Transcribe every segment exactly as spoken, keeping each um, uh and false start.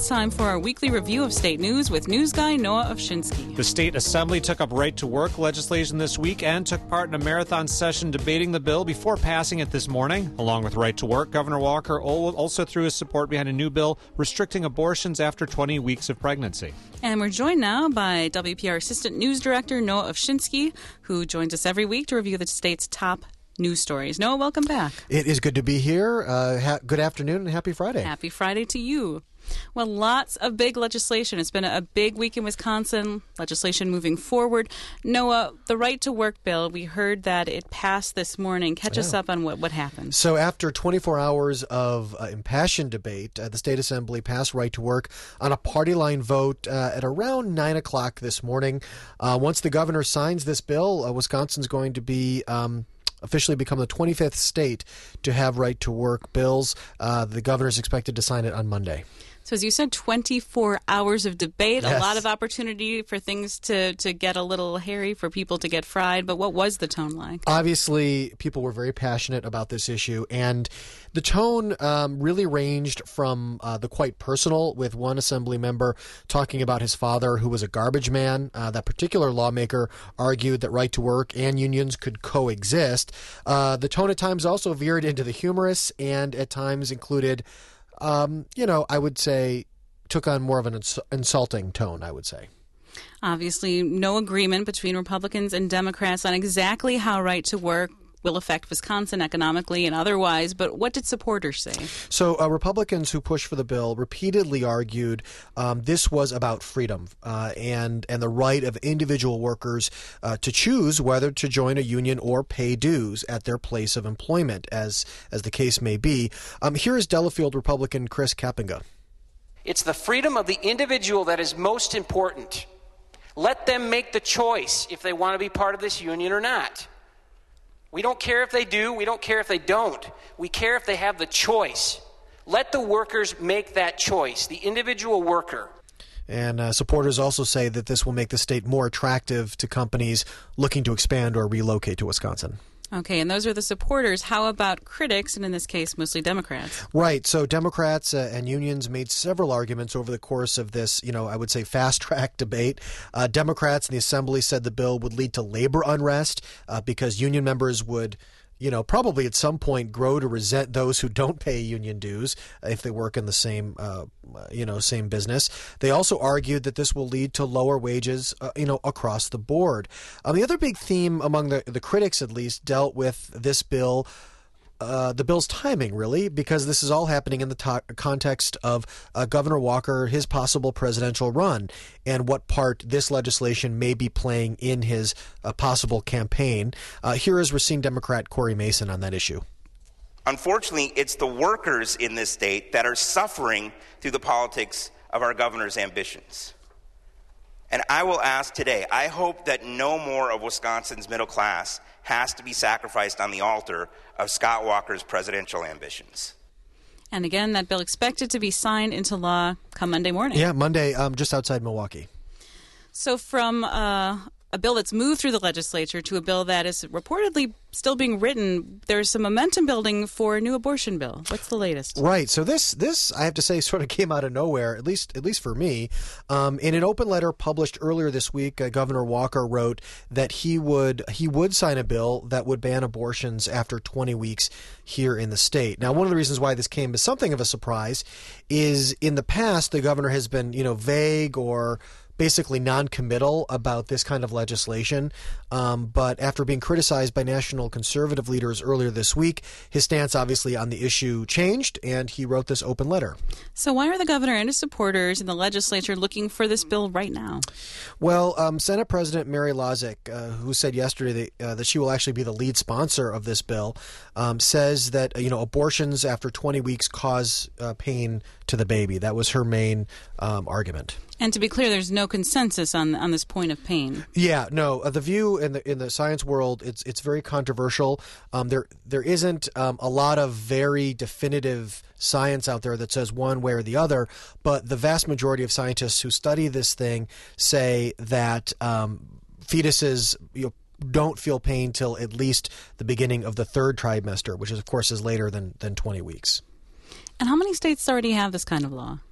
it's time for our weekly review of state news with news guy Noah Ovshinsky. The state assembly took up right-to-work legislation this week and took part in a marathon session debating the bill before passing it this morning. Along with right-to-work, Governor Walker also threw his support behind a new bill restricting abortions after twenty weeks of pregnancy. And we're joined now by W P R Assistant News Director Noah Ovshinsky, who joins us every week to review the state's top news stories. Noah, welcome back. It is good to be here. Uh, ha- good afternoon and happy Friday. Happy Friday to you. Well, lots of big legislation. It's been a big week in Wisconsin, legislation moving forward. Noah, the right-to-work bill, we heard that it passed this morning. Catch us up on what, what happened. So after twenty-four hours of uh, impassioned debate, uh, the State Assembly passed right-to-work on a party-line vote uh, at around nine o'clock this morning. Uh, once the governor signs this bill, uh, Wisconsin's going to be... Um, officially become the twenty-fifth state to have right-to-work bills. Uh, the governor is expected to sign it on Monday. So as you said, twenty-four hours of debate, Yes. a lot of opportunity for things to, to get a little hairy, for people to get fried. But what was the tone like? Obviously, people were very passionate about this issue, and the tone um, really ranged from uh, the quite personal, with one assembly member talking about his father, who was a garbage man. Uh, that particular lawmaker argued that right to work and unions could coexist. Uh, the tone at times also veered into the humorous, and at times included Um, you know, I would say took on more of an ins- insulting tone, I would say. Obviously, no agreement between Republicans and Democrats on exactly how right to work will affect Wisconsin economically and otherwise, but what did supporters say? So uh, Republicans who pushed for the bill repeatedly argued um, this was about freedom uh, and, and the right of individual workers uh, to choose whether to join a union or pay dues at their place of employment, as, as the case may be. Um, here is Delafield Republican Chris Kapenga. It's the freedom of the individual that is most important. Let them make the choice if they want to be part of this union or not. We don't care if they do. We don't care if they don't. We care if they have the choice. Let the workers make that choice, the individual worker. And uh, supporters also say that this will make the state more attractive to companies looking to expand or relocate to Wisconsin. Okay, and those are the supporters. How about critics, and in this case, mostly Democrats? Right. So Democrats uh, and unions made several arguments over the course of this, you know, I would say fast-track debate. Uh, Democrats in the assembly said the bill would lead to labor unrest uh, because union members would, you know, probably at some point grow to resent those who don't pay union dues if they work in the same, uh, you know, same business. They also argued that this will lead to lower wages, uh, you know, across the board. Um, the other big theme among the, the critics, at least, dealt with this bill, Uh, the bill's timing, really, because this is all happening in the to- context of uh, Governor Walker, his possible presidential run, and what part this legislation may be playing in his uh, possible campaign. Uh, here is Racine Democrat Corey Mason on that issue. Unfortunately, it's the workers in this state that are suffering through the politics of our governor's ambitions. And I will ask today, I hope that no more of Wisconsin's middle class has to be sacrificed on the altar of Scott Walker's presidential ambitions. And again, that bill expected to be signed into law come Monday morning. Yeah, Monday, um, just outside Milwaukee. So from uh, a bill that's moved through the legislature to a bill that is reportedly still being written, there's some momentum building for a new abortion bill. What's the latest? Right. So this, this I have to say, sort of came out of nowhere, at least at least for me. Um, in an open letter published earlier this week, uh, Governor Walker wrote that he would he would sign a bill that would ban abortions after twenty weeks here in the state. Now, one of the reasons why this came as something of a surprise is in the past, the governor has been, you know, vague or basically non-committal about this kind of legislation. Um, but after being criticized by national conservative leaders earlier this week, his stance obviously on the issue changed, and he wrote this open letter. So why are the governor and his supporters in the legislature looking for this bill right now? Well, um, Senate President Mary Lozick, uh, who said yesterday that, uh, that she will actually be the lead sponsor of this bill, um, says that, you know, abortions after twenty weeks cause uh, pain to the baby. That was her main um, argument. And to be clear, there's no consensus on on this point of pain. Yeah, no. Uh, the view in the in the science world, it's it's very controversial. Um, there there isn't um, a lot of very definitive science out there that says one way or the other, but the vast majority of scientists who study this thing say that um, fetuses, you know, don't feel pain till at least the beginning of the third trimester, which is, of course, is later than than twenty weeks. And how many states already have this kind of law?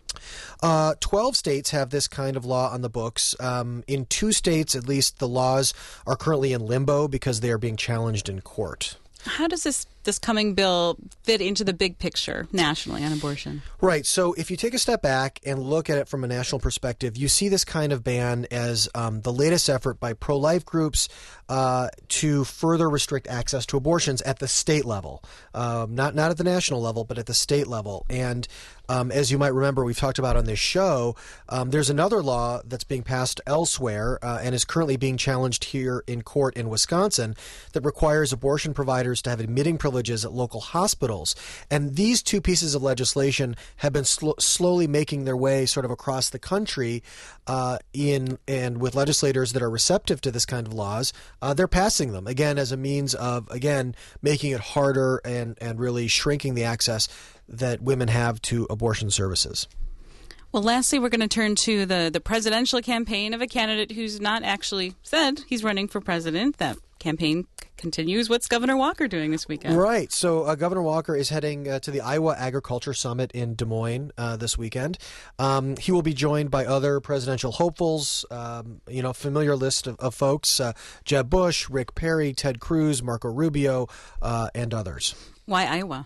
Uh, twelve states have this kind of law on the books. Um, in two states, at least, the laws are currently in limbo because they are being challenged in court. How does this, this coming bill fit into the big picture nationally on abortion? Right. So if you take a step back and look at it from a national perspective, you see this kind of ban as um, the latest effort by pro-life groups uh, to further restrict access to abortions at the state level. Um, not, not at the national level, but at the state level. And Um, as you might remember, we've talked about on this show, um, there's another law that's being passed elsewhere uh, and is currently being challenged here in court in Wisconsin that requires abortion providers to have admitting privileges at local hospitals. And these two pieces of legislation have been sl- slowly making their way sort of across the country uh, in and with legislators that are receptive to this kind of laws. Uh, they're passing them, again, as a means of, again, making it harder and, and really shrinking the access that women have to abortion services. Well, lastly, we're going to turn to the, the presidential campaign of a candidate who's not actually said he's running for president. That campaign continues. What's Governor Walker doing this weekend? Right. So uh, Governor Walker is heading uh, to the Iowa Agriculture Summit in Des Moines uh, this weekend. Um, he will be joined by other presidential hopefuls, um, you know, familiar list of, of folks, uh, Jeb Bush, Rick Perry, Ted Cruz, Marco Rubio, uh, and others. Why Iowa?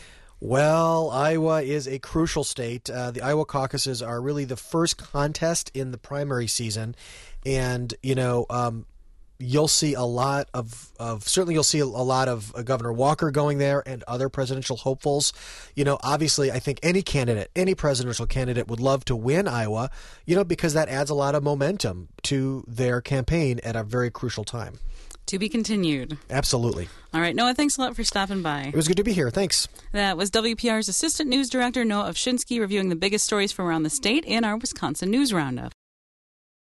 Well, Iowa is a crucial state. Uh, the Iowa caucuses are really the first contest in the primary season. And, you know, um, you'll see a lot of, of certainly you'll see a lot of uh, Governor Walker going there and other presidential hopefuls. You know, obviously, I think any candidate, any presidential candidate would love to win Iowa, you know, because that adds a lot of momentum to their campaign at a very crucial time. To be continued. Absolutely. All right, Noah, thanks a lot for stopping by. It was good to be here. Thanks. That was W P R's Assistant News Director, Noah Ovshinsky, reviewing the biggest stories from around the state in our Wisconsin News Roundup.